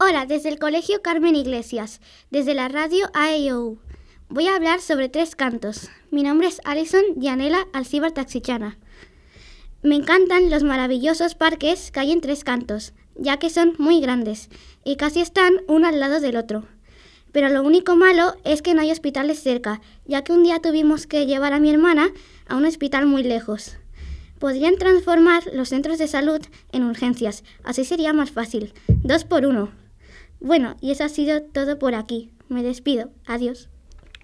Hola, desde el Colegio Carmen Iglesias, desde la radio AEOU. Voy a hablar sobre 3 cantos. Mi nombre es Alison Yanela Alcíbar Taxichana. Me encantan los maravillosos parques que hay en 3 cantos, ya que son muy grandes y casi están uno al lado del otro. Pero lo único malo es que no hay hospitales cerca, ya que un día tuvimos que llevar a mi hermana a un hospital muy lejos. Podrían transformar los centros de salud en urgencias, así sería más fácil. 2 por 1. Bueno, y eso ha sido todo por aquí. Me despido. Adiós.